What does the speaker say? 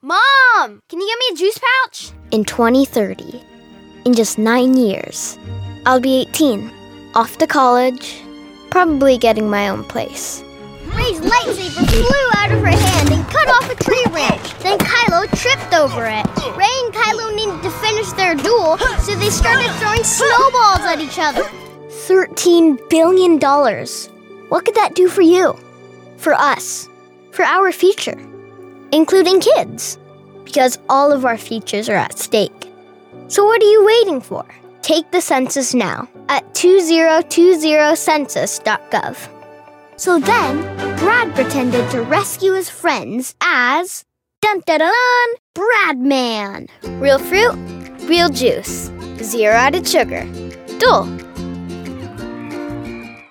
Mom, can you get me a juice pouch? In 2030, in just 9 years, I'll be 18, off to college, probably getting my own place. Rey's lightsaber flew out of her hand and cut off a tree branch. Then Kylo tripped over it. Rey and Kylo needed to finish their duel, so they started throwing snowballs at each other. $13 billion. What could that do for you? For us? For our future? Including kids? Because all of our futures are at stake. So what are you waiting for? Take the census now at 2020census.gov. So then, Brad pretended to rescue his friends as dun-dun-dun, Bradman. Real fruit, real juice, 0 added sugar. Dull.